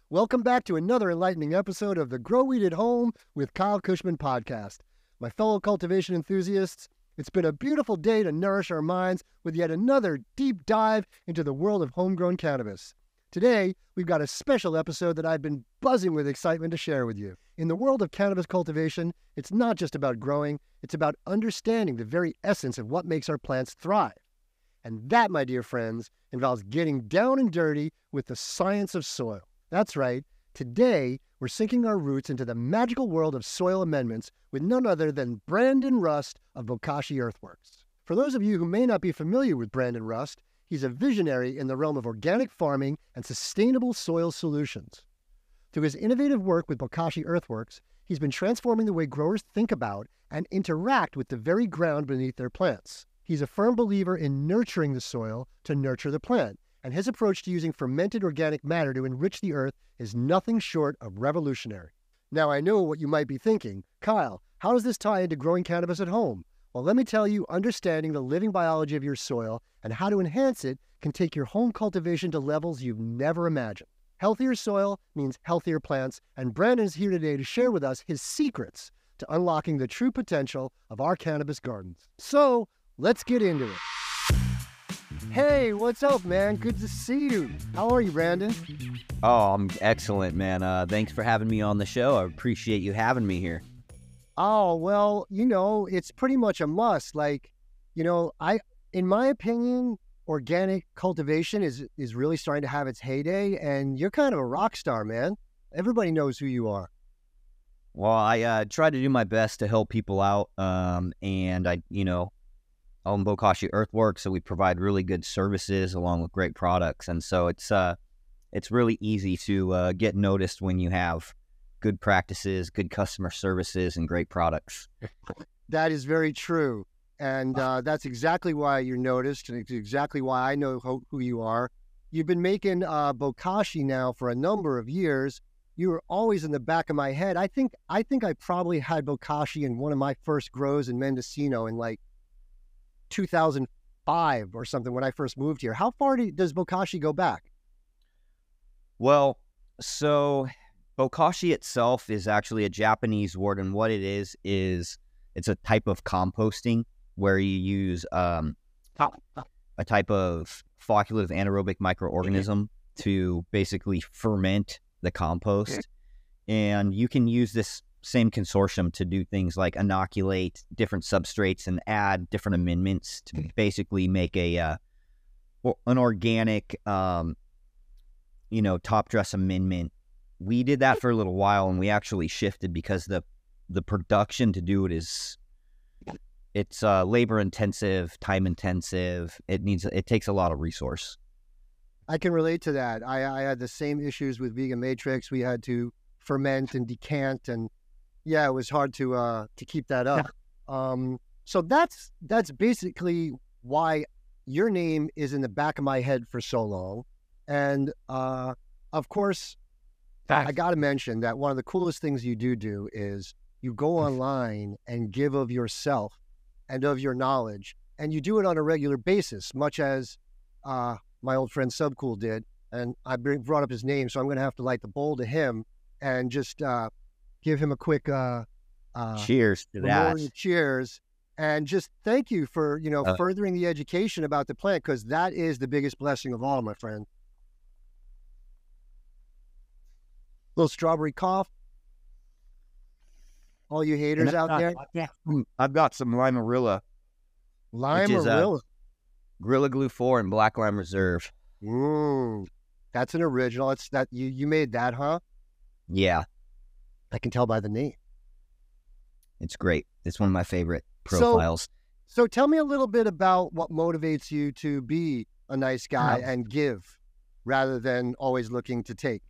Welcome back to another enlightening episode of the Grow Weed at Home with Kyle Cushman podcast. My fellow cultivation enthusiasts, it's been a beautiful day to nourish our minds with yet another deep dive into the world of homegrown cannabis. Today, we've got a special episode that I've been buzzing with excitement to share with you. In the world of cannabis cultivation, it's not just about growing, it's about understanding the very essence of what makes our plants thrive. And that, my dear friends, involves getting down and dirty with the science of soil. That's right. Today, we're sinking our roots into the magical world of soil amendments with none other than Brandon Rust of Bokashi Earthworks. For those of you who may not be familiar with Brandon Rust, he's a visionary in the realm of organic farming and sustainable soil solutions. Through his innovative work with Bokashi Earthworks, he's been transforming the way growers think about and interact with the very ground beneath their plants. He's a firm believer in nurturing the soil to nurture the plant, and his approach to using fermented organic matter to enrich the earth is nothing short of revolutionary. Now, I know what you might be thinking. Kyle, how does this tie into growing cannabis at home? Well, let me tell you, understanding the living biology of your soil and how to enhance it can take your home cultivation to levels you've never imagined. Healthier soil means healthier plants, and Brandon is here today to share with us his secrets to unlocking the true potential of our cannabis gardens. So, let's get into it. Hey, what's up, man? Good to see you. How are you, Brandon? Oh, I'm excellent, man. Thanks for having me on the show. I appreciate you having me here. Oh, well, it's pretty much a must. In my opinion, organic cultivation is really starting to have its heyday, and you're kind of a rock star, man. Everybody knows who you are. Well, I try to do my best to help people out, and I own Bokashi Earthworks, so we provide really good services along with great products, and so it's really easy to get noticed when you have good practices, good customer services, and great products. That is very true, and that's exactly why you're noticed, and it's exactly why I know who you are. You've been making Bokashi now for a number of years. You were always in the back of my head. I think I probably had Bokashi in one of my first grows in Mendocino in like 2005 or something when I first moved here. How far does Bokashi go back? Well, so Bokashi itself is actually a Japanese word, and what it is it's a type of composting where you use a type of flocculative anaerobic microorganism to basically ferment the compost. And you can use this same consortium to do things like inoculate different substrates and add different amendments to basically make an organic top dress amendment. We did that for a little while, and we actually shifted because the production to do it it's labor intensive, time intensive. It takes a lot of resource. I can relate to that. I had the same issues with Vegan Matrix. We had to ferment and decant, and yeah, it was hard to keep that up. So that's basically why your name is in the back of my head for so long. And of course, I got to mention that one of the coolest things you do is you go online and give of yourself and of your knowledge, and you do it on a regular basis, much as my old friend Subcool did. And I brought up his name, so I'm going to have to light the bowl to him and just give him a quick cheers to that. Cheers. And just thank you for, furthering the education about the plant, because that is the biggest blessing of all, my friend. Little strawberry cough. All you haters out there. I've got some Limerilla. Limerilla. Gorilla Glue 4 and Black Lime Reserve. That's an original. It's that you made that, huh? Yeah. I can tell by the name. It's great. It's one of my favorite profiles. So tell me a little bit about what motivates you to be a nice guy and give rather than always looking to take.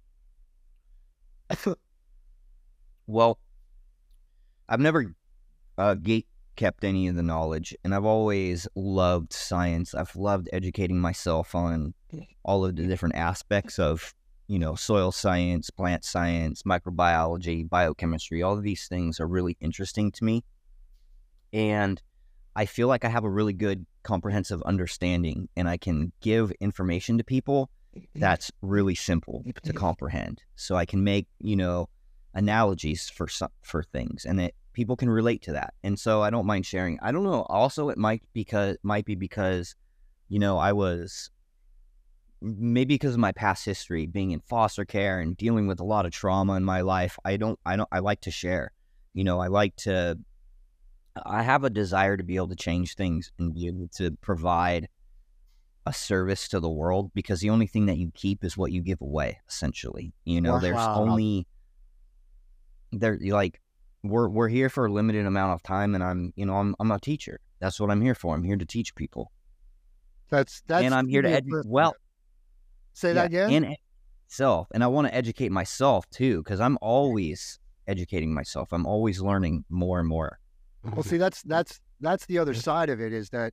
Well, I've never gate kept any of the knowledge, and I've always loved science. I've loved educating myself on all of the different aspects of, soil science, plant science, microbiology, biochemistry. All of these things are really interesting to me. And I feel like I have a really good comprehensive understanding, and I can give information to people that's really simple to comprehend. So I can make, analogies for things, and people can relate to that. And so I don't mind sharing. I don't know. Also, it might be because, I was maybe because of my past history, being in foster care and dealing with a lot of trauma in my life. I like to share. I have a desire to be able to change things and be able to provide a service to the world, because the only thing that you keep is what you give away, essentially. There's only we're here for a limited amount of time, and I'm a teacher. That's what I'm here for. I'm here to teach people. That's and I'm here to educate. Well, say that again. And I want to educate myself too, because I'm always educating myself. I'm always learning more and more. Well, see, that's the other side of it, is that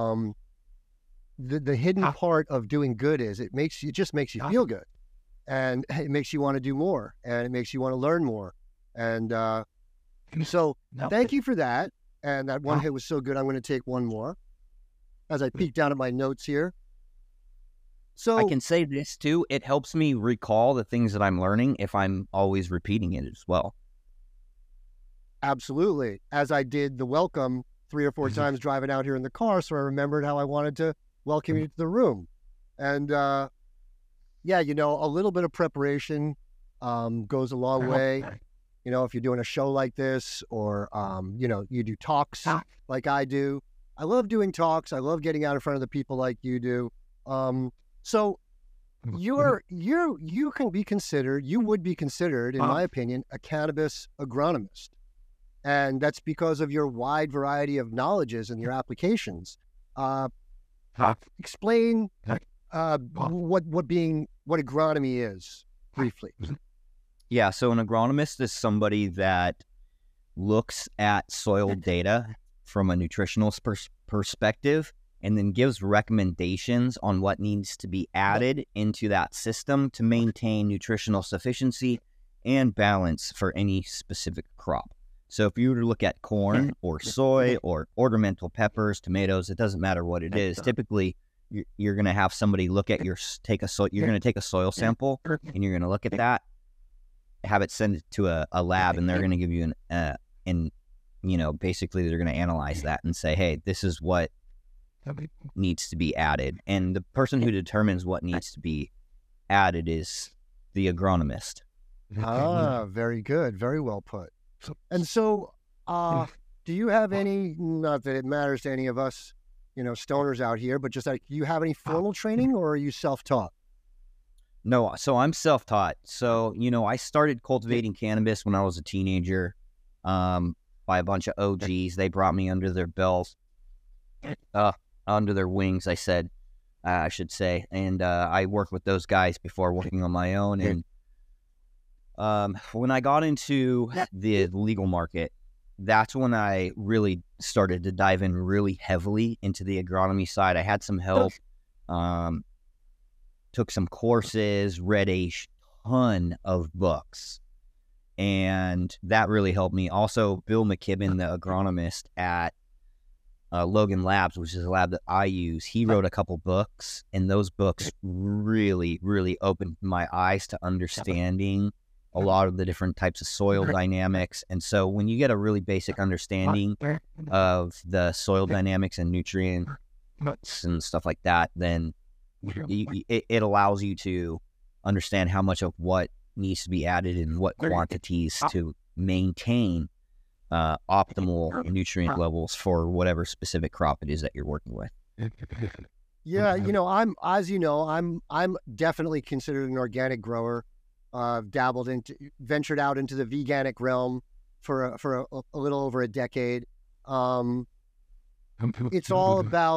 the hidden part of doing good is it just makes you feel good, and it makes you want to do more, and it makes you want to learn more. And so thank you for that. And that one hit was so good. I'm going to take one more as I peek down at my notes here. So I can say this too. It helps me recall the things that I'm learning if I'm always repeating it as well. Absolutely. As I did the welcome 3 or 4 times driving out here in the car. So I remembered how I wanted to welcome you to the room. And a little bit of preparation goes a long way. If you're doing a show like this, or, you do talks like I do. I love doing talks. I love getting out in front of the people like you do. So you would be considered, in my opinion, a cannabis agronomist. And that's because of your wide variety of knowledges and your applications. Explain what agronomy is briefly. Yeah, so an agronomist is somebody that looks at soil data from a nutritional perspective, and then gives recommendations on what needs to be added into that system to maintain nutritional sufficiency and balance for any specific crop. So if you were to look at corn or soy or ornamental peppers, tomatoes, it doesn't matter what it is. Typically, you're going to have somebody look at you're going to take a soil sample, and you're going to look at that, have it send it to a lab, and they're going to give you basically they're going to analyze that and say, hey, this is what needs to be added. And the person who determines what needs to be added is the agronomist. Very good. Very well put. And so, do you have any, not that it matters to any of us, stoners out here, but just like, do you have any formal training, or are you self-taught? No, so I'm self-taught. So, I started cultivating cannabis when I was a teenager, by a bunch of OGs. They brought me under their bells, under their wings, I should say. And I worked with those guys before working on my own. And when I got into the legal market, that's when I really started to dive in really heavily into the agronomy side. I had some help, took some courses, read a ton of books, and that really helped me. Also, Bill McKibben, the agronomist at Logan Labs, which is a lab that I use, he wrote a couple books, and those books really, really opened my eyes to understanding a lot of the different types of soil dynamics. And so when you get a really basic understanding of the soil dynamics and nutrients and stuff like that, then it allows you to understand how much of what needs to be added in what quantities to maintain optimal nutrient levels for whatever specific crop it is that you're working with. Yeah, I'm definitely considered an organic grower. Ventured out into the veganic realm for a little over a decade. It's all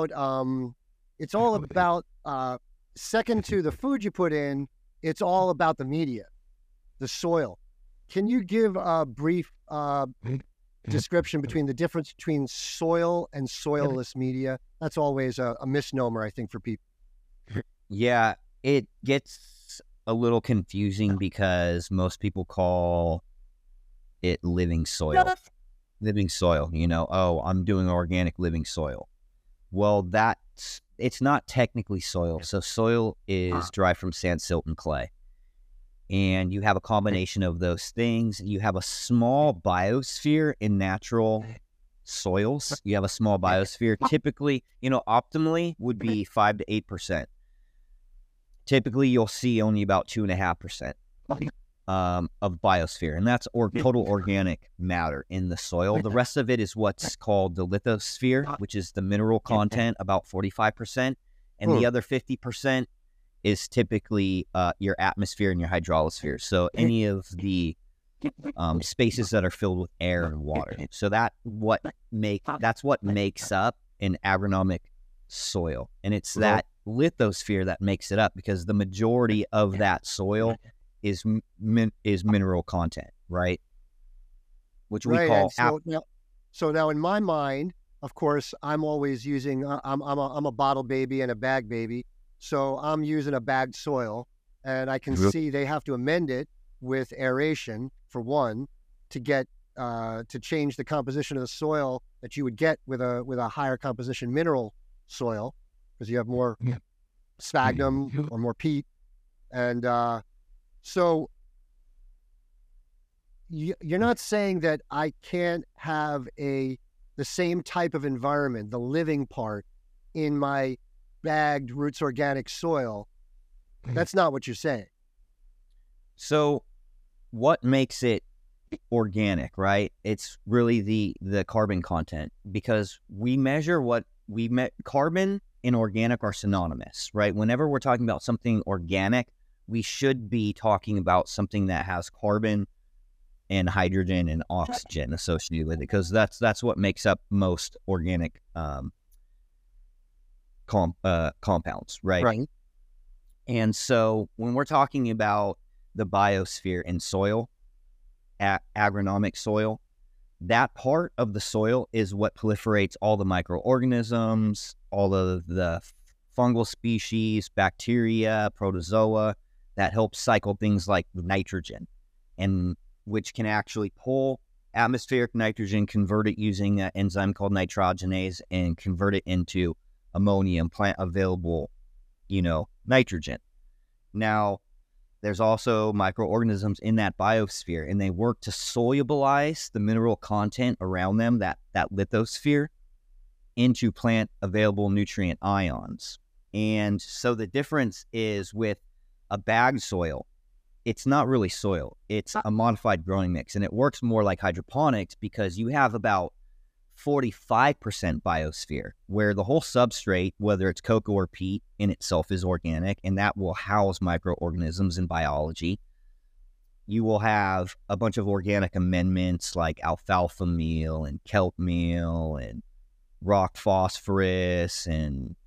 about second to the food you put in, it's all about the media, the soil. Can you give a brief description between the difference between soil and soilless media? That's always a misnomer, I think, for people. Yeah, it gets a little confusing because most people call it living soil. Living soil, I'm doing organic living soil. Well, that's it's not technically soil. So soil is derived from sand, silt, and clay. And you have a combination of those things. You have a small biosphere in natural soils. You have a small biosphere. Typically, optimally would be 5 to 8%. Typically, you'll see only about 2.5% of biosphere, and that's total organic matter in the soil. The rest of it is what's called the lithosphere, which is the mineral content, about 45%, and the other 50% is typically your atmosphere and your hydrolosphere. So any of the spaces that are filled with air and water. So that's what makes up an agronomic soil, and it's that lithosphere that makes it up, because the majority of that soil is mineral content, right? Which we call. So now, in my mind, of course, I'm always using. I'm a bottle baby and a bag baby, so I'm using a bagged soil, and I can see they have to amend it with aeration for one to get to change the composition of the soil that you would get with a higher composition mineral soil, because you have more sphagnum or more peat, and so you're not saying that I can't have the same type of environment, the living part, in my bagged Roots Organic soil. That's not what you're saying. So what makes it organic, right? It's really the carbon content, because we measure carbon and organic are synonymous, right? Whenever we're talking about something organic, we should be talking about something that has carbon and hydrogen and oxygen associated with it, because that's what makes up most organic compounds, right? Right. And so when we're talking about the biosphere in soil, agronomic soil, that part of the soil is what proliferates all the microorganisms, all of the fungal species, bacteria, protozoa, that helps cycle things like nitrogen, and which can actually pull atmospheric nitrogen, convert it using an enzyme called nitrogenase, and convert it into ammonia and plant available, nitrogen. Now, there's also microorganisms in that biosphere, and they work to solubilize the mineral content around them, that lithosphere, into plant available nutrient ions. And so the difference is with a bagged soil, it's not really soil, it's a modified growing mix, and it works more like hydroponics, because you have about 45% biosphere, where the whole substrate, whether it's cocoa or peat, in itself is organic, and that will house microorganisms in biology. You will have a bunch of organic amendments like alfalfa meal and kelp meal and rock phosphorus and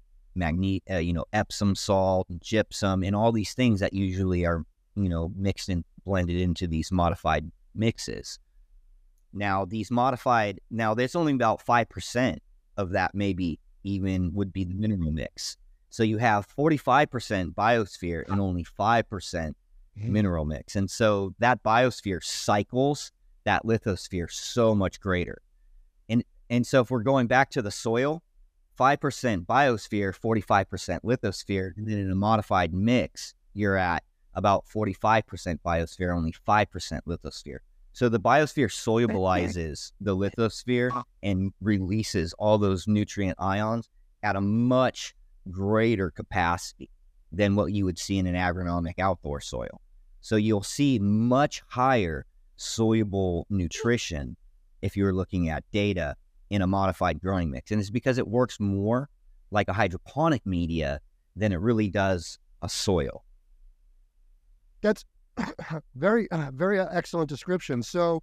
Epsom salt and gypsum and all these things that usually are mixed and blended into these modified mixes. Now there's only about 5% of that maybe even would be the mineral mix. So you have 45% biosphere and only 5% mineral mix. And so that biosphere cycles that lithosphere so much greater. And so if we're going back to the soil, 5% biosphere, 45% lithosphere, and then in a modified mix, you're at about 45% biosphere, only 5% lithosphere. So the biosphere solubilizes the lithosphere and releases all those nutrient ions at a much greater capacity than what you would see in an agronomic outdoor soil. So you'll see much higher soluble nutrition if you're looking at data in a modified growing mix. And it's because it works more like a hydroponic media than it really does a soil. That's very excellent description. So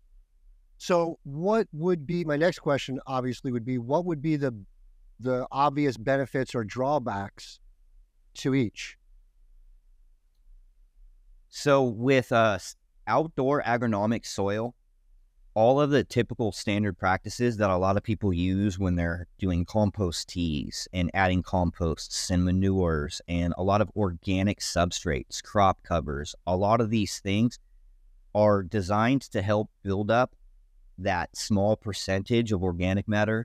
what would be, my next question obviously would be, what would be the obvious benefits or drawbacks to each? So with outdoor agronomic soil, all of the typical standard practices that a lot of people use when they're doing compost teas and adding composts and manures and a lot of organic substrates, crop covers, a lot of these things are designed to help build up that small percentage of organic matter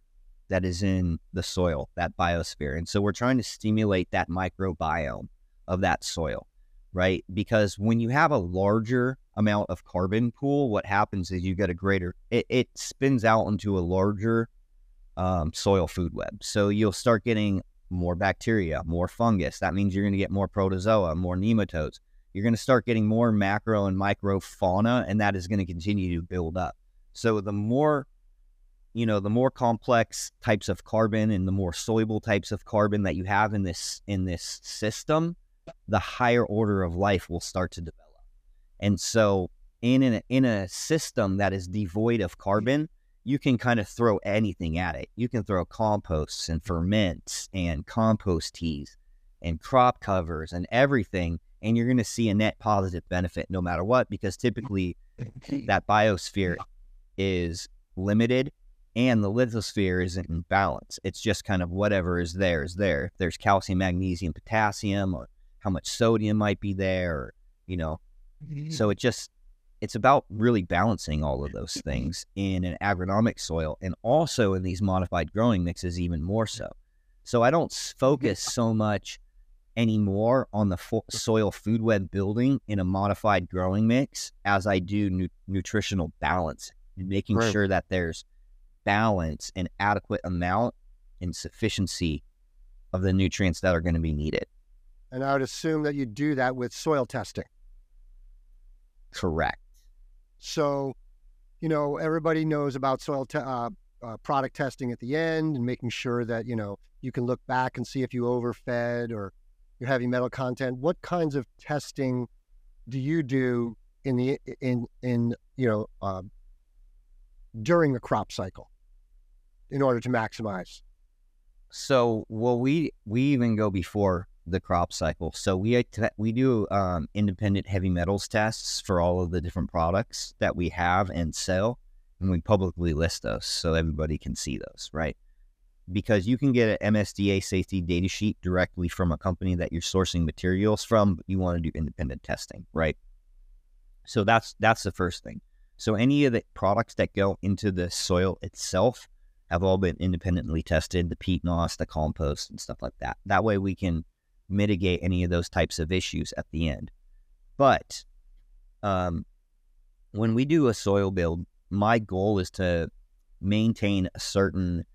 that is in the soil, that biosphere. And so we're trying to stimulate that microbiome of that soil, right? Because when you have a larger amount of carbon pool, what happens is you get a greater, it spins out into a larger soil food web. So you'll start getting more bacteria, more fungus. That means you're going to get more protozoa, more nematodes. You're going to start getting more macro and micro fauna, and that is going to continue to build up. So the more complex types of carbon and the more soluble types of carbon that you have in this system, the higher order of life will start to develop. And so in a system that is devoid of carbon, you can kind of throw anything at it. You can throw composts and ferments and compost teas and crop covers and everything, and you're going to see a net positive benefit no matter what, because typically that biosphere is limited and the lithosphere isn't in balance. It's just kind of whatever is there is there. If there's calcium, magnesium, potassium, or how much sodium might be there, or, so it's about really balancing all of those things in an agronomic soil, and also in these modified growing mixes even more so. So I don't focus so much anymore on the soil food web building in a modified growing mix as I do nutritional balance, and making sure that there's balance and adequate amount and sufficiency of the nutrients that are going to be needed. And I would assume that you do that with soil testing. Correct. So, everybody knows about soil product testing at the end, and making sure that, you can look back and see if you overfed or your heavy metal content. What kinds of testing do you do during the crop cycle in order to maximize? So, well, we even go before the crop cycle. So we do independent heavy metals tests for all of the different products that we have and sell, and we publicly list those so everybody can see those, right? Because you can get an MSDA safety data sheet directly from a company that you're sourcing materials from, but you want to do independent testing, right? So that's the first thing. So any of the products that go into the soil itself have all been independently tested, the peat moss, the compost, and stuff like that. That way we can mitigate any of those types of issues at the end. But when we do a soil build, my goal is to maintain a certain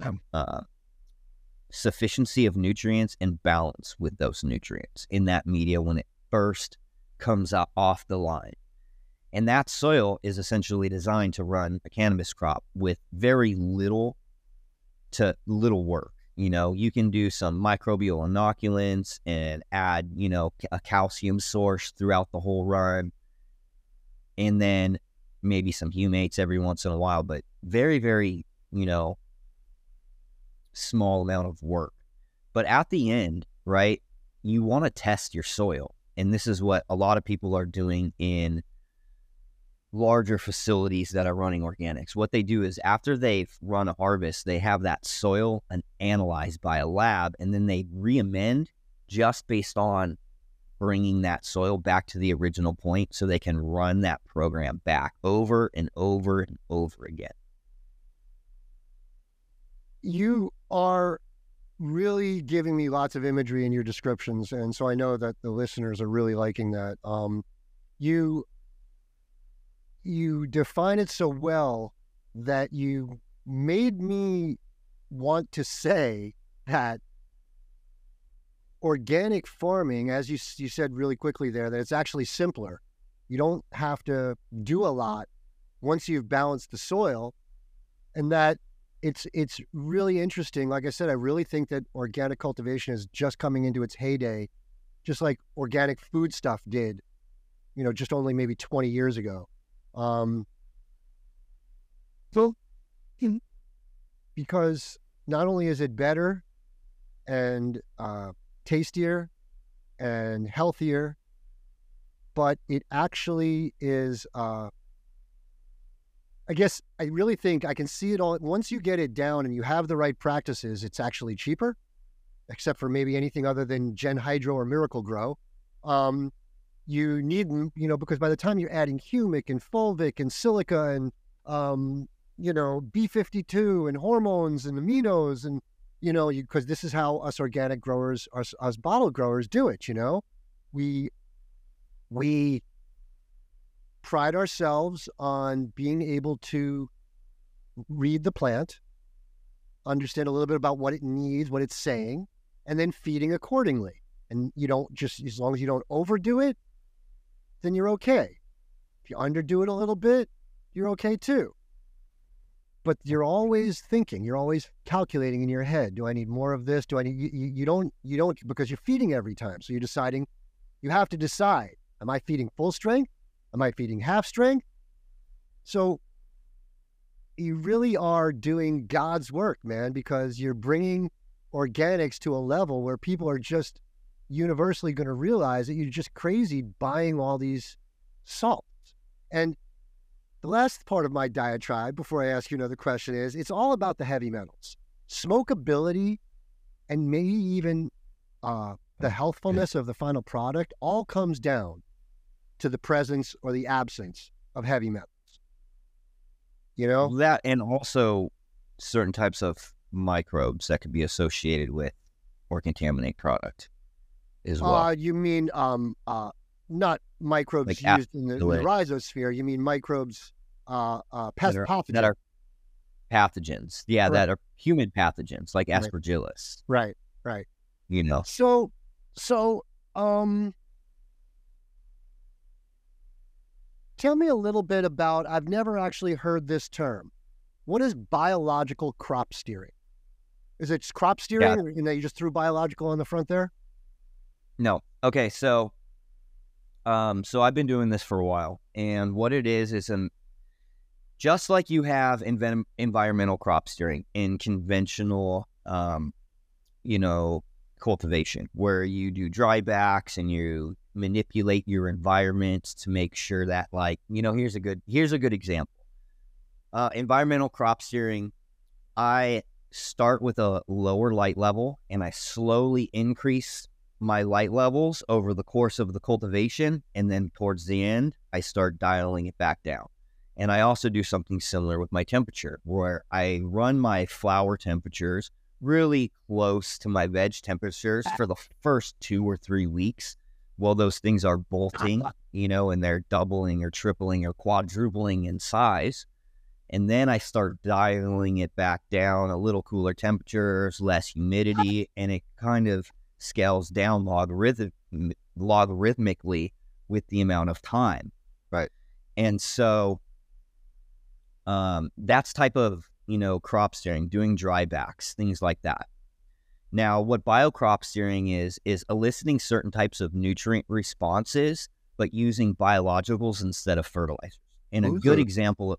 sufficiency of nutrients and balance with those nutrients in that media when it first comes out off the line. And that soil is essentially designed to run a cannabis crop with very little to little work. You can do some microbial inoculants and add, a calcium source throughout the whole run. And then maybe some humates every once in a while, but very, very, small amount of work. But at the end, right, you want to test your soil. And this is what a lot of people are doing in larger facilities that are running organics. What they do is after they've run a harvest, they have that soil analyzed by a lab, and then they re-amend just based on bringing that soil back to the original point so they can run that program back over and over and over again. You are really giving me lots of imagery in your descriptions, and so I know that the listeners are really liking that. You define it so well that you made me want to say that organic farming, as you said really quickly there, that it's actually simpler. You don't have to do a lot once you've balanced the soil, and that it's really interesting. Like I said, I really think that organic cultivation is just coming into its heyday, just like organic food stuff did, just only maybe 20 years ago. Because not only is it better and tastier and healthier, but it actually is, I guess I really think I can see it all. Once you get it down and you have the right practices, it's actually cheaper, except for maybe anything other than Gen Hydro or Miracle Grow. You need, because by the time you're adding humic and fulvic and silica and, B52 and hormones and aminos and, because this is how us organic growers, us bottle growers do it, We pride ourselves on being able to read the plant, understand a little bit about what it needs, what it's saying, and then feeding accordingly. And you don't just, as long as you don't overdo it, then you're okay. If you underdo it a little bit, you're okay too. But you're always thinking, you're always calculating in your head. Do I need more of this? Do I need, you don't, because you're feeding every time. So you're deciding, you have to decide, am I feeding full strength? Am I feeding half strength? So you really are doing God's work, man, because you're bringing organics to a level where people are just universally going to realize that you're just crazy buying all these salts. And the last part of my diatribe, before I ask you another question, is it's all about the heavy metals. Smokability and maybe even the healthfulness of the final product all comes down to the presence or the absence of heavy metals. That, and also certain types of microbes that could be associated with or contaminate product as well. You mean not microbes like used in the rhizosphere. You mean microbes, pathogens. That are pathogens. Yeah, Right. that are human pathogens, like Aspergillus. Right. So, tell me a little bit about, I've never actually heard this term. What is biological crop steering? Is it just crop steering? Yeah. Or, you just threw biological on the front there? No. Okay, so I've been doing this for a while, and what it is just like you have environmental crop steering in conventional, cultivation, where you do drybacks and you manipulate your environment to make sure that, here's a good example. Environmental crop steering, I start with a lower light level and I slowly increase my light levels over the course of the cultivation, and then towards the end, I start dialing it back down. And I also do something similar with my temperature, where I run my flower temperatures really close to my veg temperatures for the first 2 or 3 weeks while those things are bolting, and they're doubling or tripling or quadrupling in size. And then I start dialing it back down, a little cooler temperatures, less humidity, and it kind of scales down logarithmically with the amount of time. Right. And so that's type of, crop steering, doing drybacks, things like that. Now, what biocrop steering is eliciting certain types of nutrient responses, but using biologicals instead of fertilizers. And a good example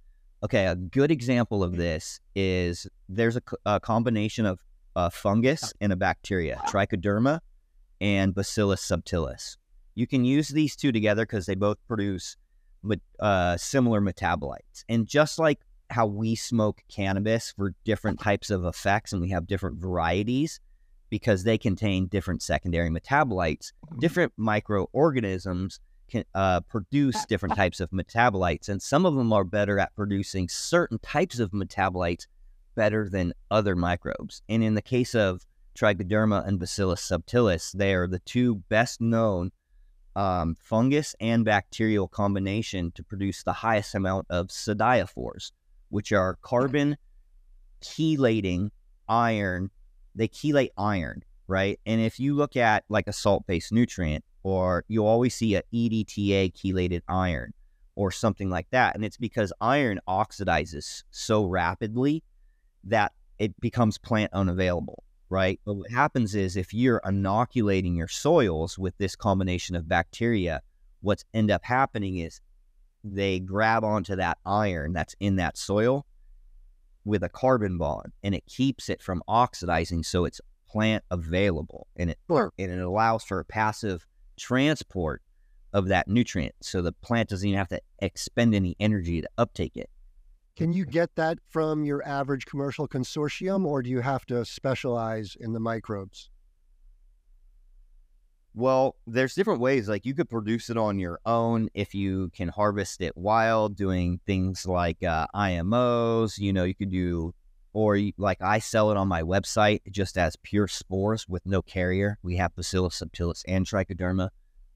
of this is there's a combination of fungus and a bacteria, Trichoderma and Bacillus subtilis. You can use these two together because they both produce similar metabolites. And just like how we smoke cannabis for different types of effects, and we have different varieties because they contain different secondary metabolites, different microorganisms can produce different types of metabolites, and some of them are better at producing certain types of metabolites better than other microbes. And in the case of Trichoderma and Bacillus subtilis, they are the two best known fungus and bacterial combination to produce the highest amount of siderophores, which are carbon chelating iron. They chelate iron, right? And if you look at like a salt-based nutrient, or you'll always see a EDTA chelated iron or something like that. And it's because iron oxidizes so rapidly that it becomes plant unavailable, right? But what happens is if you're inoculating your soils with this combination of bacteria, what's end up happening is they grab onto that iron that's in that soil with a carbon bond, and it keeps it from oxidizing, so it's plant available, and it allows for a passive transport of that nutrient, so the plant doesn't even have to expend any energy to uptake it. Can you get that from your average commercial consortium, or do you have to specialize in the microbes? Well, there's different ways. Like you could produce it on your own if you can harvest it wild, doing things like IMOs. You could do, or like I sell it on my website just as pure spores with no carrier. We have Bacillus subtilis and Trichoderma.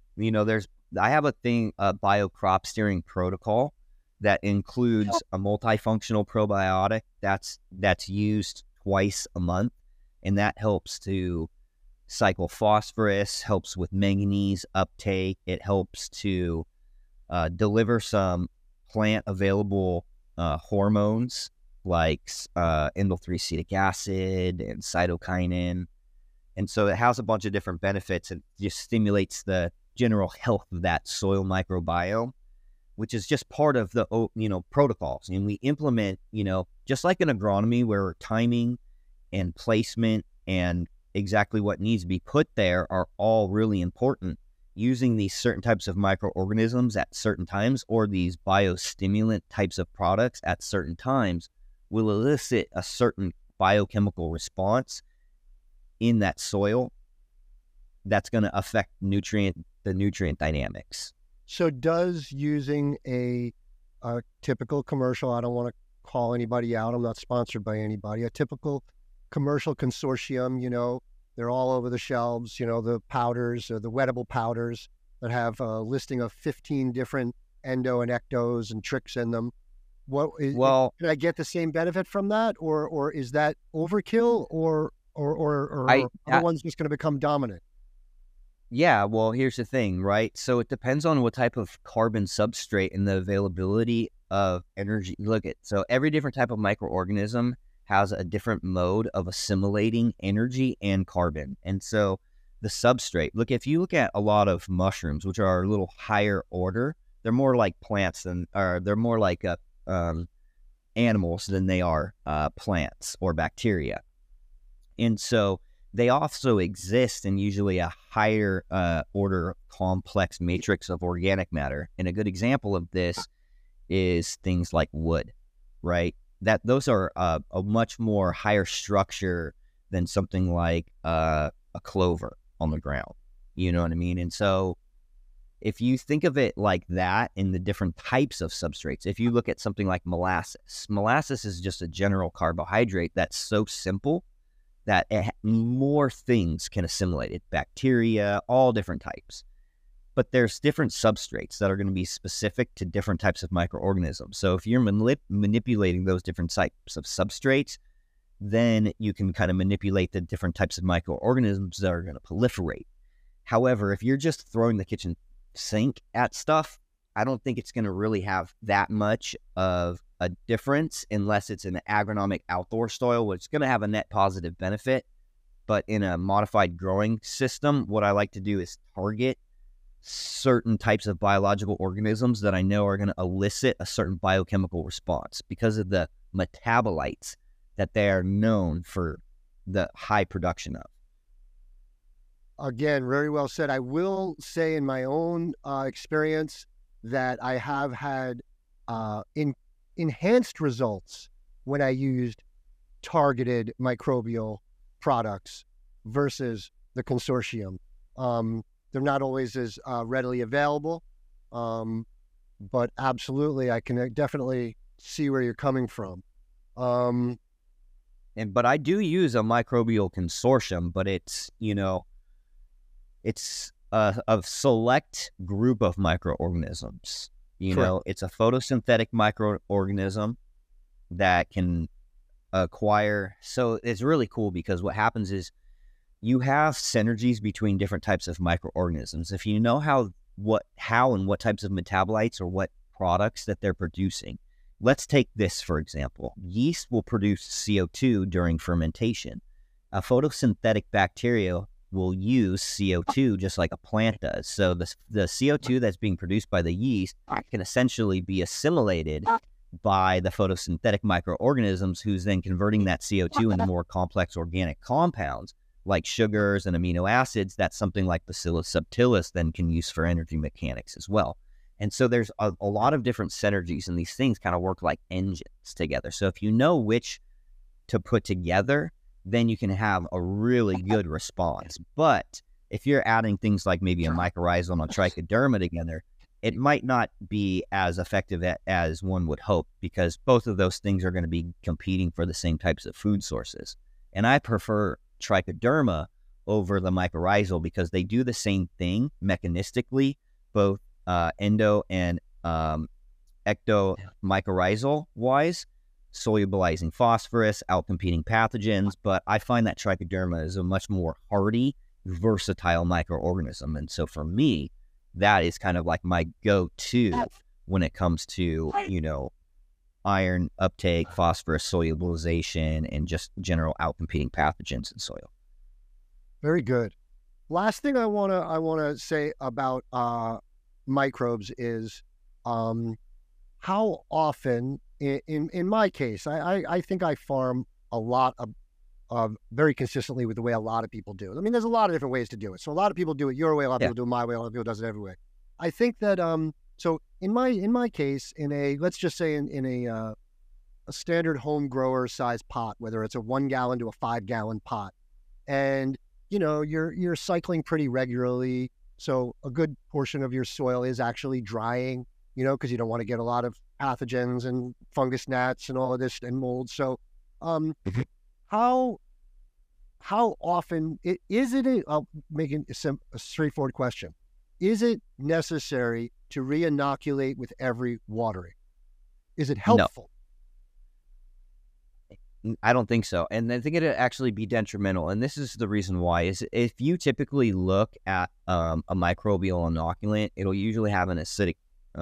I have a bio crop steering protocol that includes a multifunctional probiotic that's used twice a month, and that helps to cycle phosphorus, helps with manganese uptake. It helps to deliver some plant available hormones like indole-3 acetic acid and cytokinin. And so it has a bunch of different benefits. It just stimulates the general health of that soil microbiome, which is just part of the protocols. And we implement, just like in agronomy where timing and placement and exactly what needs to be put there are all really important. Using these certain types of microorganisms at certain times, or these biostimulant types of products at certain times, will elicit a certain biochemical response in that soil that's going to affect the nutrient dynamics. So does using a typical commercial, I don't want to call anybody out, I'm not sponsored by anybody, a typical commercial consortium, they're all over the shelves, the powders or the wettable powders that have a listing of 15 different endo and ectos and tricks in them. Can I get the same benefit from that, or is that overkill, or are the ones just going to become dominant? Yeah, well, here's the thing, right? So it depends on what type of carbon substrate and the availability of energy. So every different type of microorganism has a different mode of assimilating energy and carbon. And so the substrate, if you look at a lot of mushrooms, which are a little higher order, they're more like plants they're more like animals than they are plants or bacteria. And so they also exist in usually a higher order complex matrix of organic matter. And a good example of this is things like wood, right? Those are a much more higher structure than something like a clover on the ground. You know what I mean? And so if you think of it like that in the different types of substrates, if you look at something like molasses is just a general carbohydrate that's so simple that more things can assimilate it, bacteria, all different types. But there's different substrates that are going to be specific to different types of microorganisms. So if you're manipulating those different types of substrates, then you can kind of manipulate the different types of microorganisms that are going to proliferate. However, if you're just throwing the kitchen sink at stuff, I don't think it's going to really have that much of a difference unless it's an agronomic outdoor soil, which is going to have a net positive benefit. But in a modified growing system, what I like to do is target certain types of biological organisms that I know are going to elicit a certain biochemical response because of the metabolites that they are known for the high production of. Again, very well said. I will say in my own experience that I have had enhanced results when I used targeted microbial products versus the consortium. They're not always as readily available, but absolutely, I can definitely see where you're coming from. But I do use a microbial consortium, but it's a select group of microorganisms. It's a photosynthetic microorganism that can acquire. So it's really cool because what happens is you have synergies between different types of microorganisms. If you know how and what types of metabolites or what products that they're producing. Let's take this, for example. Yeast will produce CO2 during fermentation. A photosynthetic bacteria will use CO2 just like a plant does. So the CO2 that's being produced by the yeast can essentially be assimilated by the photosynthetic microorganisms, who's then converting that CO2 into more complex organic compounds like sugars and amino acids that something like Bacillus subtilis then can use for energy mechanics as well. And so there's a lot of different synergies, and these things kind of work like engines together. So if you know which to put together, then you can have a really good response. But if you're adding things like maybe a mycorrhizal and a trichoderma together, it might not be as effective as one would hope, because both of those things are going to be competing for the same types of food sources. And I prefer trichoderma over the mycorrhizal because they do the same thing mechanistically, both endo and ecto mycorrhizal wise, solubilizing phosphorus, outcompeting pathogens. But I find that trichoderma is a much more hardy, versatile microorganism. And so for me, that is kind of like my go-to when it comes to, iron uptake, phosphorus solubilization, and just general outcompeting pathogens in soil. Very good. Last thing I wanna say about microbes is how often, in my case, I think I farm a lot of very consistently with the way a lot of people do. I mean, there's a lot of different ways to do it. So a lot of people do it your way, a lot of people do it my way, a lot of people does it every way. I think that so in my case, let's just say in a standard home grower size pot, whether it's a 1 gallon to a 5 gallon pot, and you're cycling pretty regularly, so a good portion of your soil is actually drying, because you don't want to get a lot of pathogens and fungus gnats and all of this and mold. So how often is it? I'll make it a straightforward question. Is it necessary to re-inoculate with every watering? Is it helpful? No. I don't think so. And I think it'd actually be detrimental. And this is the reason why. Is if you typically look at a microbial inoculant, it'll usually have an acidic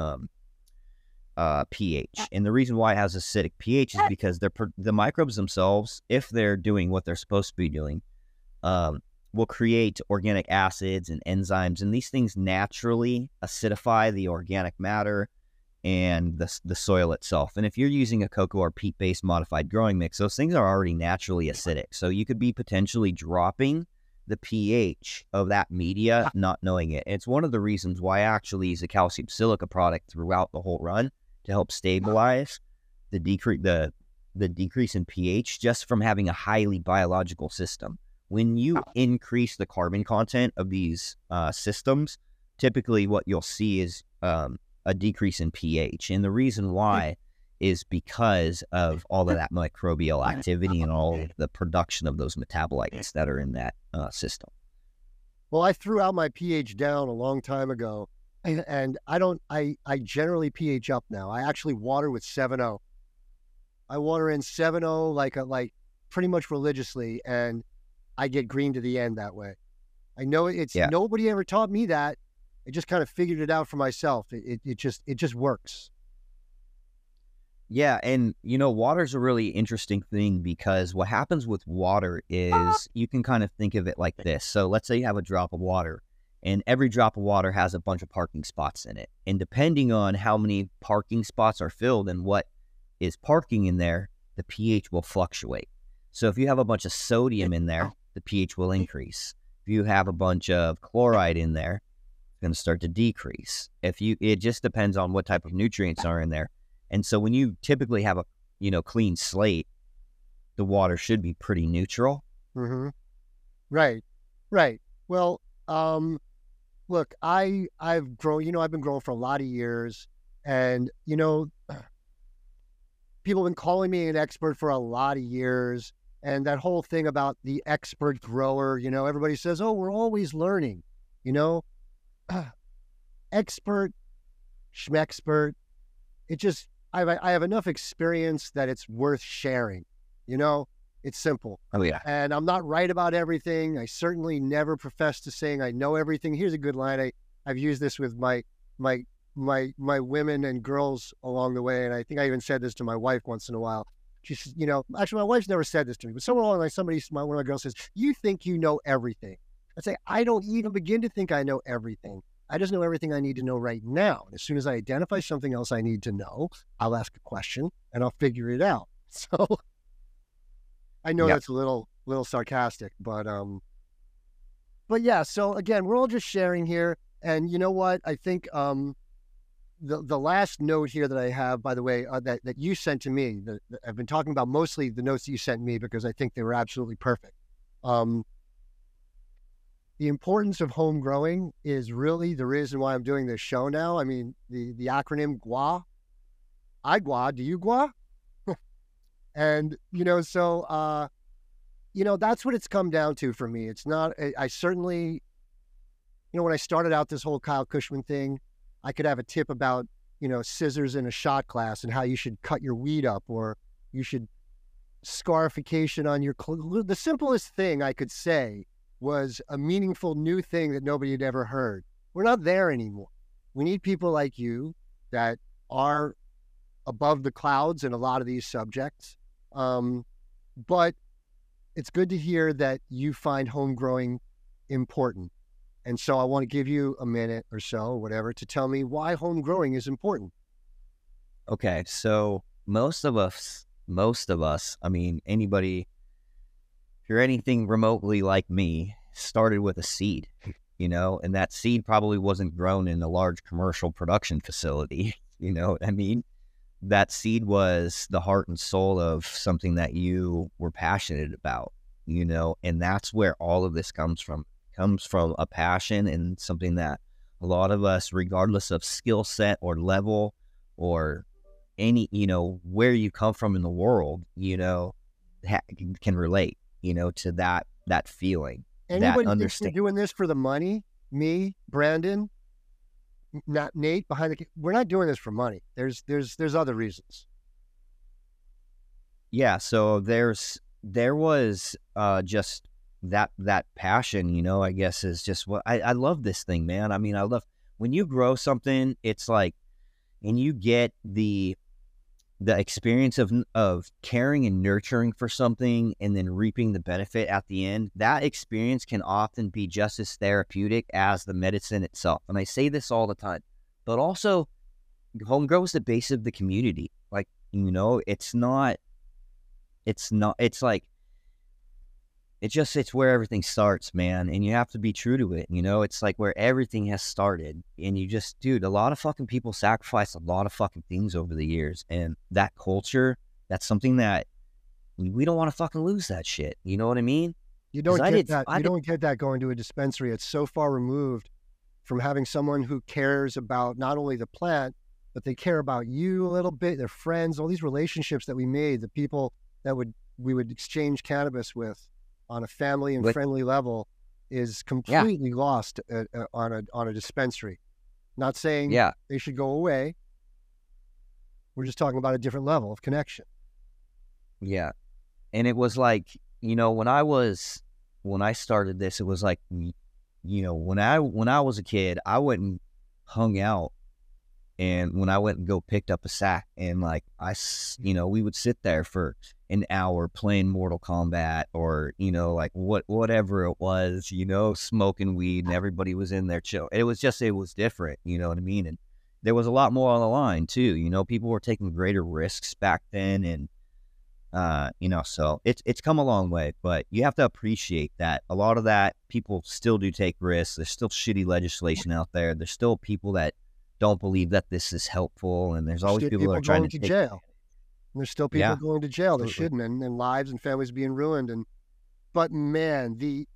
pH. And the reason why it has acidic pH is because the microbes themselves, if they're doing what they're supposed to be doing, will create organic acids and enzymes, and these things naturally acidify the organic matter and the soil itself. And if you're using a cocoa or peat-based modified growing mix, those things are already naturally acidic. So you could be potentially dropping the pH of that media, not knowing it. It's one of the reasons why I actually use a calcium silica product throughout the whole run to help stabilize the decrease in pH just from having a highly biological system. When you increase the carbon content of these systems, typically what you'll see is a decrease in pH. And the reason why is because of all of that microbial activity and all of the production of those metabolites that are in that system. Well, I threw out my pH down a long time ago, and I generally pH up now. I actually water with 7.0. I water in 7.0 like pretty much religiously, and I get green to the end that way. I know nobody ever taught me that. I just kind of figured it out for myself. It just works. Yeah, and water's a really interesting thing, because what happens with water is you can kind of think of it like this. So let's say you have a drop of water, and every drop of water has a bunch of parking spots in it. And depending on how many parking spots are filled and what is parking in there, the pH will fluctuate. So if you have a bunch of sodium in there, the pH will increase. If you have a bunch of chloride in there, it's going to start to decrease. It just depends on what type of nutrients are in there. And so when you typically have a clean slate, the water should be pretty neutral. Mm-hmm. Right. Well, look, I've grown. I've been growing for a lot of years, and people have been calling me an expert for a lot of years. And that whole thing about the expert grower, everybody says, "Oh, we're always learning," expert, schmexpert. I have enough experience that it's worth sharing. It's simple. Oh yeah. And I'm not right about everything. I certainly never profess to saying I know everything. Here's a good line. I've used this with my women and girls along the way, and I think I even said this to my wife once in a while. She says, actually my wife's never said this to me, but somewhere along the line, one of my girls says, "You think you know everything." I say, I don't even begin to think I know everything. I just know everything I need to know right now. And as soon as I identify something else I need to know, I'll ask a question and I'll figure it out. So I know that's a little sarcastic, but yeah. So again, we're all just sharing here. And you know what? I think the last note here that I have, by the way, that you sent to me, that I've been talking about mostly the notes that you sent me because I think they were absolutely perfect. the importance of home growing is really the reason why I'm doing this show now. I mean, the acronym GWA, I GWA, do you GWA? And, that's what it's come down to for me. It's not, I certainly, when I started out this whole Kyle Kushman thing, I could have a tip about, scissors in a shot glass and how you should cut your weed up, or you should scarification on your the simplest thing I could say was a meaningful new thing that nobody had ever heard. We're not there anymore. We need people like you that are above the clouds in a lot of these subjects. But it's good to hear that you find home growing important. And so I want to give you a minute or so, or whatever, to tell me why home growing is important. Okay, so most of us, I mean, anybody, if you're anything remotely like me, started with a seed, and that seed probably wasn't grown in a large commercial production facility, you know what I mean? That seed was the heart and soul of something that you were passionate about, and that's where all of this comes from a passion and something that a lot of us, regardless of skill set or level or any, where you come from in the world, can relate, to that feeling. Anybody thinks we're doing this for the money? Me, Brandon, not Nate behind the, we're not doing this for money. There's other reasons. Yeah. So there was just that passion, I guess is just what I love this thing, man. I mean, I love when you grow something, it's like, and you get the experience of caring and nurturing for something and then reaping the benefit at the end. That experience can often be just as therapeutic as the medicine itself. And I say this all the time, but also home grow is the base of the community. Like, it's where everything starts, man. And you have to be true to it. It's like where everything has started. And dude, a lot of fucking people sacrifice a lot of fucking things over the years. And that culture, that's something that we don't want to fucking lose that shit. You know what I mean? You don't get that going to a dispensary. It's so far removed from having someone who cares about not only the plant, but they care about you a little bit, their friends, all these relationships that we made, the people that we would exchange cannabis with on a family and friendly level is completely lost on a dispensary. Not saying they should go away. We're just talking about a different level of connection. Yeah. And it was like, when I started this, it was like, when I was a kid, I went and hung out. And when I went and go picked up a sack and we would sit there for an hour playing Mortal Kombat or, whatever it was, smoking weed and everybody was in there chill. It was different, you know what I mean? And there was a lot more on the line too, people were taking greater risks back then. And, so it's come a long way, but you have to appreciate that a lot of that people still do take risks. There's still shitty legislation out there. There's still people that don't believe that this is helpful, and there's always people that are trying to take jail. And there's still people going to jail that shouldn't, and lives and families being ruined. But man,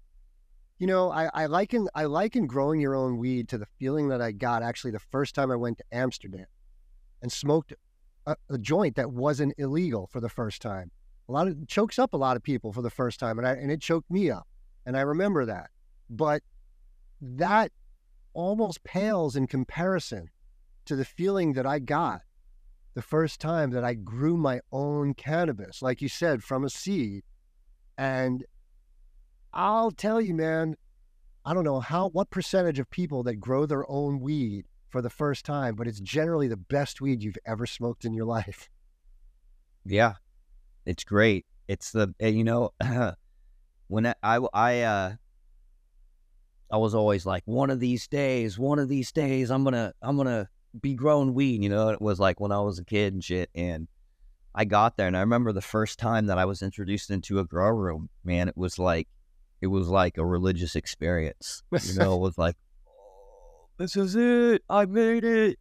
I liken growing your own weed to the feeling that I got actually the first time I went to Amsterdam and smoked a joint that wasn't illegal for the first time. It chokes up a lot of people for the first time, and it choked me up, and I remember that. But that almost pales in comparison to the feeling that I got the first time that I grew my own cannabis, like you said, from a seed. And I'll tell you, man, I don't know what percentage of people that grow their own weed for the first time, but it's generally the best weed you've ever smoked in your life. Yeah, it's great. It's when I was always like, one of these days, I'm gonna be growing weed, it was like when I was a kid and shit. And I got there and I remember the first time that I was introduced into a grow room, man, it was like a religious experience. It was like, oh, this is it. I made it.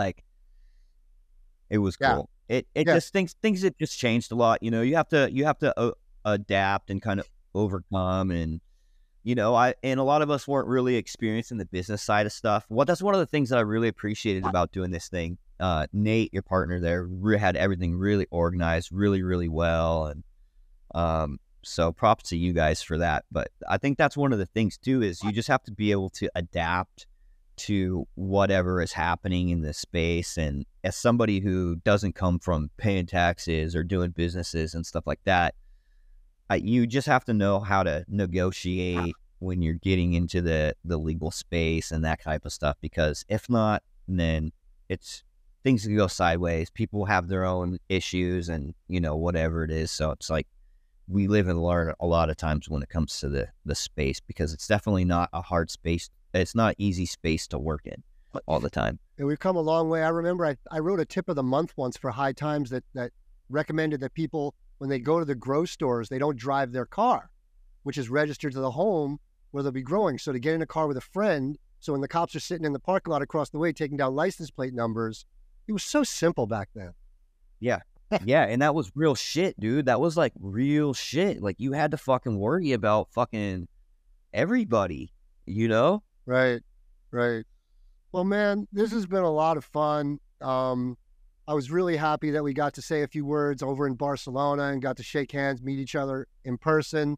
It was cool. It just things have just changed a lot. You have to adapt and kind of overcome and and a lot of us weren't really experiencing the business side of stuff. That's one of the things that I really appreciated about doing this thing. Nate, your partner there, had everything really organized, really, really well. And so props to you guys for that. But I think that's one of the things too, is you just have to be able to adapt to whatever is happening in this space. And as somebody who doesn't come from paying taxes or doing businesses and stuff like that, you just have to know how to negotiate when you're getting into the legal space and that type of stuff, because if not, then things can go sideways. People have their own issues and, whatever it is. So it's like we live and learn a lot of times when it comes to the space, because it's definitely not a hard space. It's not easy space to work in all the time. And we've come a long way. I remember I wrote a tip of the month once for High Times that recommended that people, when they go to the grow stores, they don't drive their car, which is registered to the home where they'll be growing. So to get in a car with a friend, so when the cops are sitting in the parking lot across the way taking down license plate numbers, it was so simple back then. Yeah. Yeah, and that was real shit, dude. That was like real shit. Like you had to fucking worry about fucking everybody, Right. Well, man, this has been a lot of fun. I was really happy that we got to say a few words over in Barcelona and got to shake hands, meet each other in person,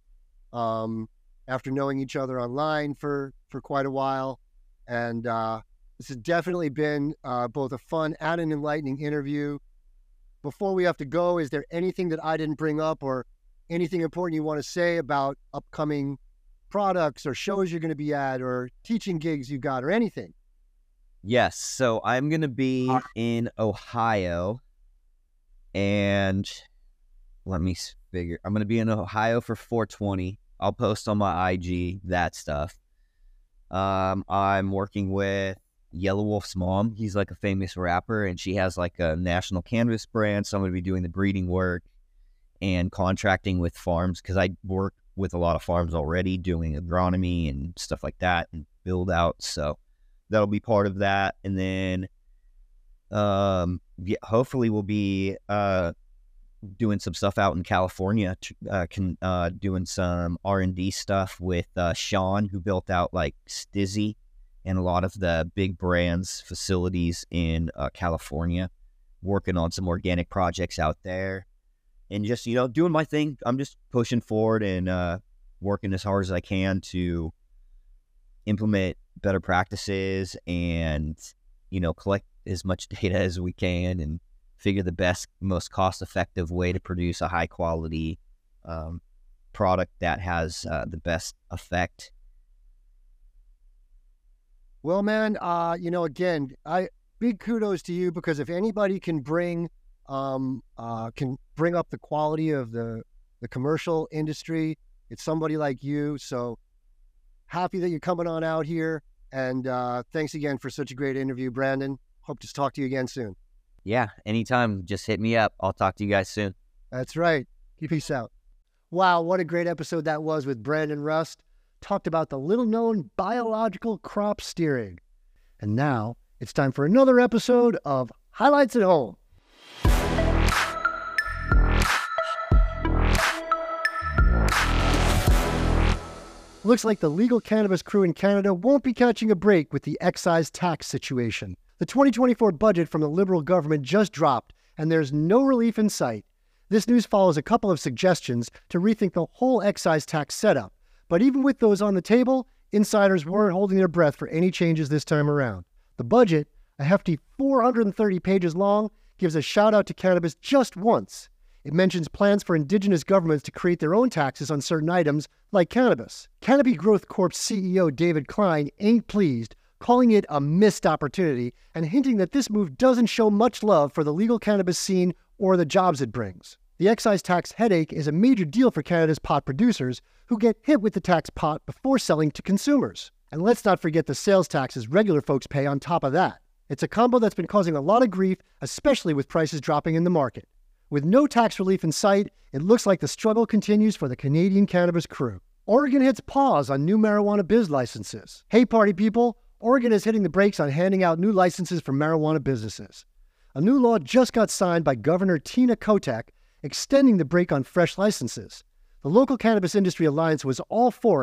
after knowing each other online for quite a while. And this has definitely been both a fun and an enlightening interview. Before we have to go, is there anything that I didn't bring up or anything important you want to say about upcoming products or shows you're going to be at or teaching gigs you got or anything? Yes. So I'm going to be in Ohio, and let me figure. I'm going to be in Ohio for 420. I'll post on my IG, that stuff. I'm working with Yellow Wolf's mom. He's like a famous rapper, and she has like a national cannabis brand. So I'm going to be doing the breeding work and contracting with farms, because I work with a lot of farms already doing agronomy and stuff like that and build out. So that'll be part of that. And then hopefully we'll be doing some stuff out in California, doing some R&D stuff with Sean, who built out like Stizzy and a lot of the big brands facilities in California, working on some organic projects out there. And just, doing my thing. I'm just pushing forward and working as hard as I can to implement better practices and, collect as much data as we can and figure the best, most cost-effective way to produce a high-quality product that has the best effect. Well, man, again, big kudos to you, because if anybody can bring up the quality of the commercial industry, it's somebody like you. So happy that you're coming on out here. And thanks again for such a great interview, Brandon. Hope to talk to you again soon. Yeah, anytime. Just hit me up. I'll talk to you guys soon. That's right. Peace out. Wow, what a great episode that was with Brandon Rust. Talked about the little-known biological crop steering. And now it's time for another episode of Highlights at Home. Looks like the legal cannabis crew in Canada won't be catching a break with the excise tax situation. The 2024 budget from the Liberal government just dropped, and there's no relief in sight. This news follows a couple of suggestions to rethink the whole excise tax setup. But even with those on the table, insiders weren't holding their breath for any changes this time around. The budget, a hefty 430 pages long, gives a shout out to cannabis just once. It mentions plans for indigenous governments to create their own taxes on certain items, like cannabis. Canopy Growth Corp's CEO David Klein ain't pleased, calling it a missed opportunity and hinting that this move doesn't show much love for the legal cannabis scene or the jobs it brings. The excise tax headache is a major deal for Canada's pot producers, who get hit with the tax pot before selling to consumers. And let's not forget the sales taxes regular folks pay on top of that. It's a combo that's been causing a lot of grief, especially with prices dropping in the market. With no tax relief in sight, it looks like the struggle continues for the Canadian cannabis crew. Oregon hits pause on new marijuana biz licenses. Hey, party people, Oregon is hitting the brakes on handing out new licenses for marijuana businesses. A new law just got signed by Governor Tina Kotek, extending the break on fresh licenses. The local Cannabis Industry Alliance was all for it,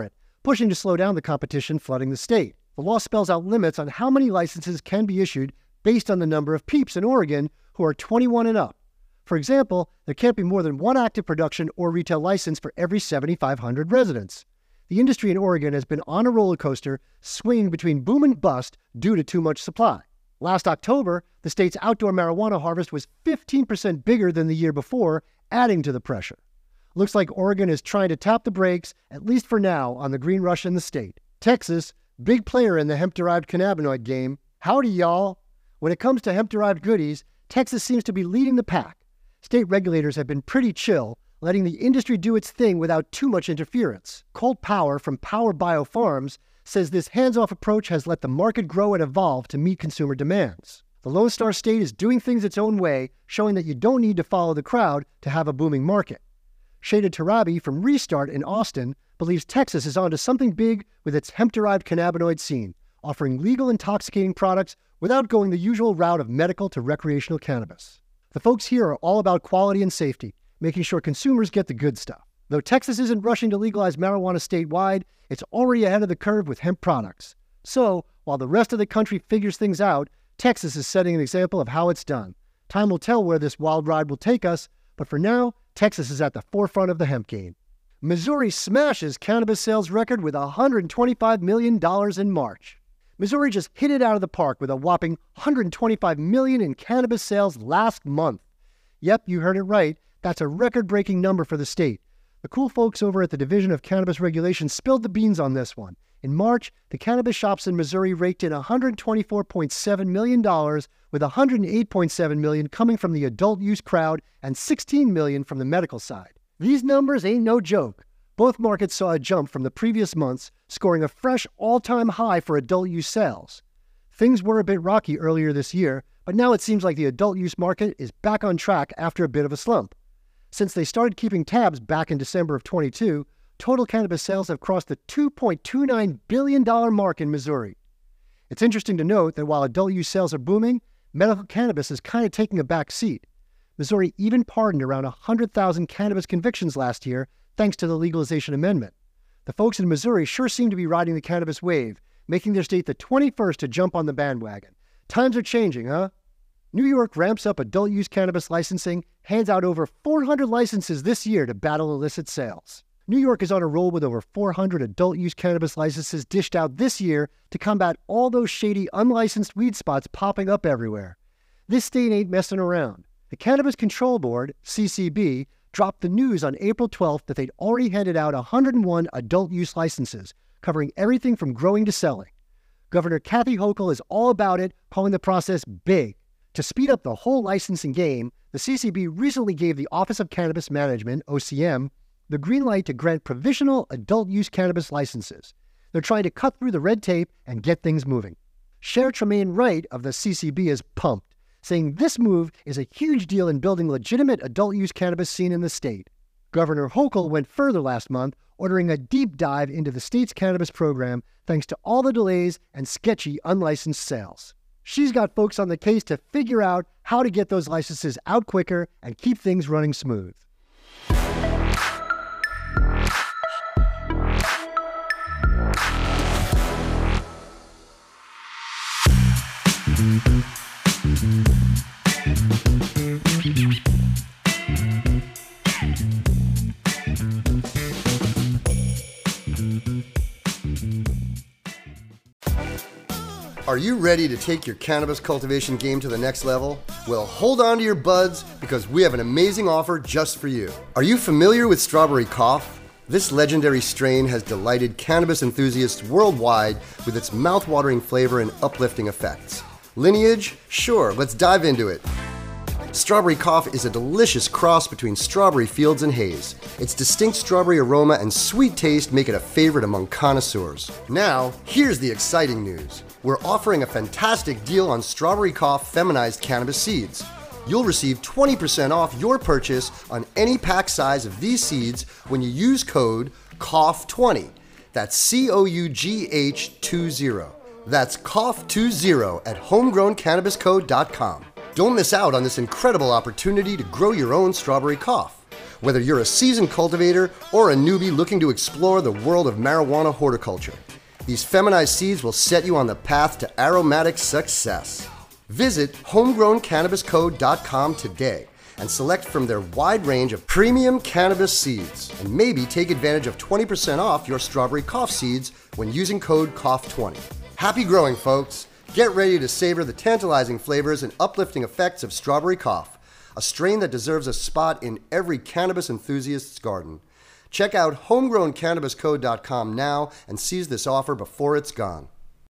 pushing to slow down the competition flooding the state. The law spells out limits on how many licenses can be issued based on the number of peeps in Oregon who are 21 and up. For example, there can't be more than one active production or retail license for every 7,500 residents. The industry in Oregon has been on a roller coaster, swinging between boom and bust due to too much supply. Last October, the state's outdoor marijuana harvest was 15% bigger than the year before, adding to the pressure. Looks like Oregon is trying to tap the brakes, at least for now, on the green rush in the state. Texas, big player in the hemp-derived cannabinoid game. Howdy, y'all. When it comes to hemp-derived goodies, Texas seems to be leading the pack. State regulators have been pretty chill, letting the industry do its thing without too much interference. Colt Power from Power Bio Farms says this hands-off approach has let the market grow and evolve to meet consumer demands. The Lone Star State is doing things its own way, showing that you don't need to follow the crowd to have a booming market. Shaded Tarabi from Restart in Austin believes Texas is onto something big with its hemp-derived cannabinoid scene, offering legal intoxicating products without going the usual route of medical to recreational cannabis. The folks here are all about quality and safety, making sure consumers get the good stuff. Though Texas isn't rushing to legalize marijuana statewide, it's already ahead of the curve with hemp products. So, while the rest of the country figures things out, Texas is setting an example of how it's done. Time will tell where this wild ride will take us, but for now, Texas is at the forefront of the hemp game. Missouri smashes cannabis sales record with $125 million in March. Missouri just hit it out of the park with a whopping $125 million in cannabis sales last month. Yep, you heard it right. That's a record-breaking number for the state. The cool folks over at the Division of Cannabis Regulation spilled the beans on this one. In March, the cannabis shops in Missouri raked in $124.7 million, with $108.7 million coming from the adult use crowd and $16 million from the medical side. These numbers ain't no joke. Both markets saw a jump from the previous months, scoring a fresh all-time high for adult use sales. Things were a bit rocky earlier this year, but now it seems like the adult use market is back on track after a bit of a slump. Since they started keeping tabs back in December of 22, total cannabis sales have crossed the $2.29 billion mark in Missouri. It's interesting to note that while adult use sales are booming, medical cannabis is kind of taking a back seat. Missouri even pardoned around 100,000 cannabis convictions last year thanks to the legalization amendment. The folks in Missouri sure seem to be riding the cannabis wave, making their state the 21st to jump on the bandwagon. Times are changing, huh? New York ramps up adult use cannabis licensing, hands out over 400 licenses this year to battle illicit sales. New York is on a roll with over 400 adult use cannabis licenses dished out this year to combat all those shady unlicensed weed spots popping up everywhere. This state ain't messing around. The Cannabis Control Board, CCB, dropped the news on April 12th that they'd already handed out 101 adult use licenses, covering everything from growing to selling. Governor Kathy Hochul is all about it, calling the process big. To speed up the whole licensing game, the CCB recently gave the Office of Cannabis Management, OCM, the green light to grant provisional adult use cannabis licenses. They're trying to cut through the red tape and get things moving. Cher Tremaine Wright of the CCB is pumped, saying this move is a huge deal in building legitimate adult use cannabis scene in the state. Governor Hochul went further last month, ordering a deep dive into the state's cannabis program thanks to all the delays and sketchy unlicensed sales. She's got folks on the case to figure out how to get those licenses out quicker and keep things running smooth. Are you ready to take your cannabis cultivation game to the next level? Well, hold on to your buds because we have an amazing offer just for you. Are you familiar with Strawberry Cough? This legendary strain has delighted cannabis enthusiasts worldwide with its mouth-watering flavor and uplifting effects. Lineage? Sure, let's dive into it. Strawberry Cough is a delicious cross between Strawberry Fields and Haze. Its distinct strawberry aroma and sweet taste make it a favorite among connoisseurs. Now, here's the exciting news. We're offering a fantastic deal on Strawberry Cough feminized cannabis seeds. You'll receive 20% off your purchase on any pack size of these seeds when you use code COUGH20. That's COUGH20. That's COUGH20 at homegrowncannabisco.com. Don't miss out on this incredible opportunity to grow your own Strawberry Cough. whether you're a seasoned cultivator or a newbie looking to explore the world of marijuana horticulture. These feminized seeds will set you on the path to aromatic success. Visit homegrowncannabisco.com today and select from their wide range of premium cannabis seeds, and maybe take advantage of 20% off your strawberry cough seeds when using code COUGH20. Happy growing, folks! Get ready to savor the tantalizing flavors and uplifting effects of strawberry cough, a strain that deserves a spot in every cannabis enthusiast's garden. Check out homegrowncannabisco.com now and seize this offer before it's gone.